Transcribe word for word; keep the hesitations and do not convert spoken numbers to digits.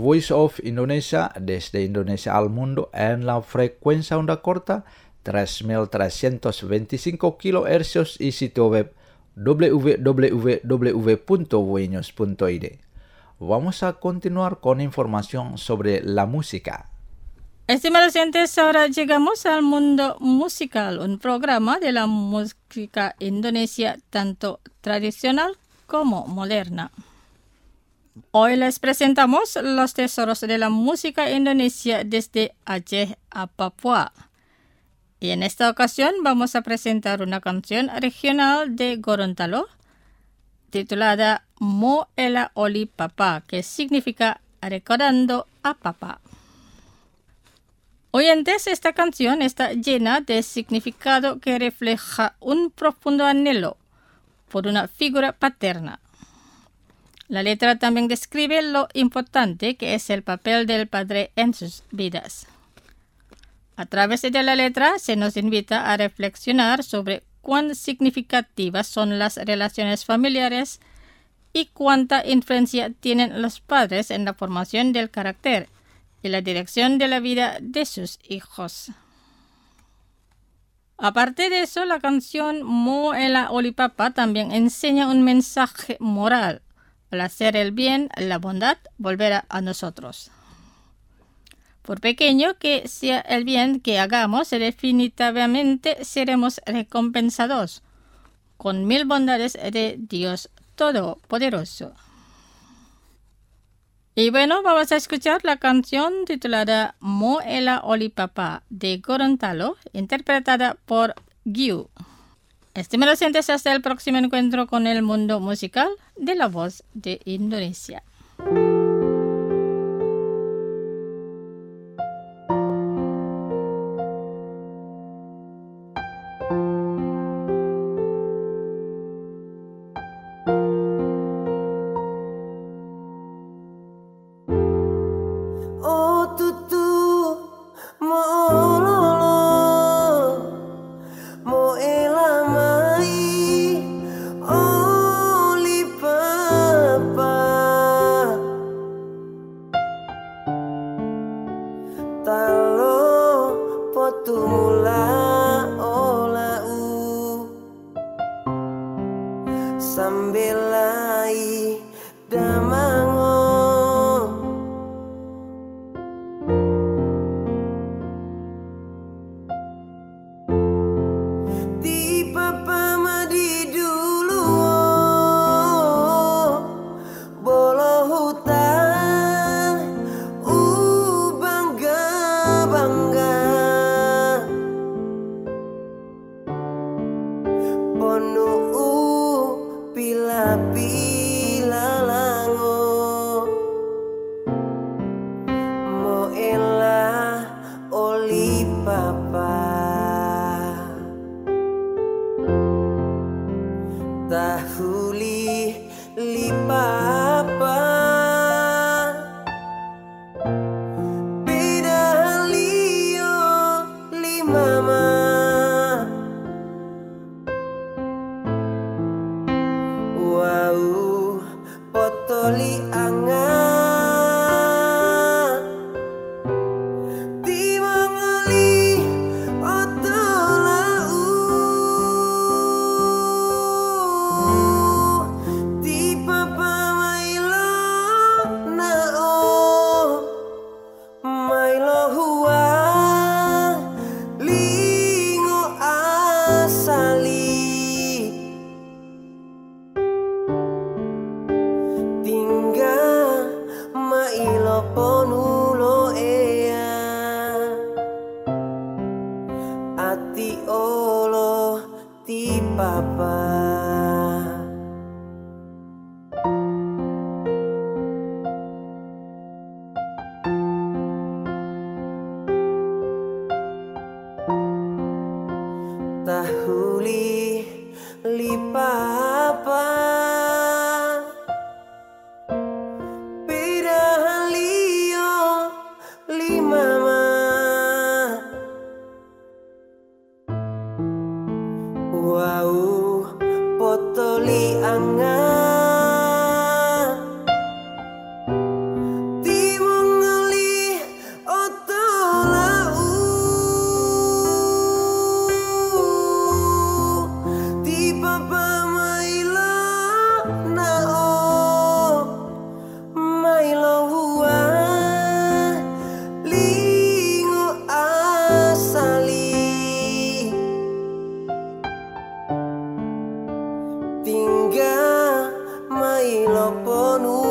Voice of Indonesia desde Indonesia al mundo en la frecuencia onda corta tres mil trescientos veinticinco kilohercios y sitio web w w w punto voinews punto i d. Vamos a continuar con información sobre la música. Estimados oyentes, ahora llegamos al mundo musical, un programa de la música indonesia tanto tradicional como moderna. Hoy les presentamos los tesoros de la música indonesia desde Aceh a Papua. Y en esta ocasión vamos a presentar una canción regional de Gorontalo titulada Mo Ela Oli Papa, que significa recordando a papá. Oyentes, esta canción está llena de significado que refleja un profundo anhelo por una figura paterna. La letra también describe lo importante que es el papel del padre en sus vidas. A través de la letra se nos invita a reflexionar sobre cuán significativas son las relaciones familiares y cuánta influencia tienen los padres en la formación del carácter y la dirección de la vida de sus hijos. Aparte de eso, la canción Mo Ela Oli Papa también enseña un mensaje moral. Al hacer el bien, la bondad volverá a nosotros. Por pequeño que sea el bien que hagamos, definitivamente seremos recompensados con mil bondades de Dios Todopoderoso. Y bueno, vamos a escuchar la canción titulada Mo Ela Oli Papa de Gorontalo, interpretada por Giu. Estimados oyentes, hasta el próximo encuentro con el mundo musical de la voz de Indonesia. Tahuli li papa Pidalio lo penuh